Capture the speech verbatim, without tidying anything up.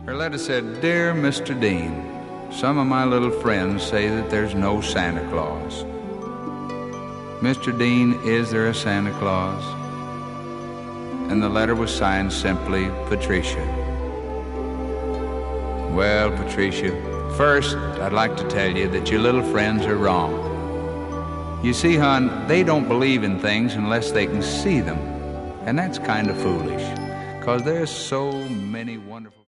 Her letter said, "Dear Mister Dean, some of my little friends say that there's no Santa Claus. Mister Dean, is there a Santa Claus?" And the letter was signed simply, Patricia. Well, Patricia, first, I'd like to tell you that your little friends are wrong. You see, hon, they don't believe in things unless they can see them. And that's kind of foolish, 'cause there's so many wonderful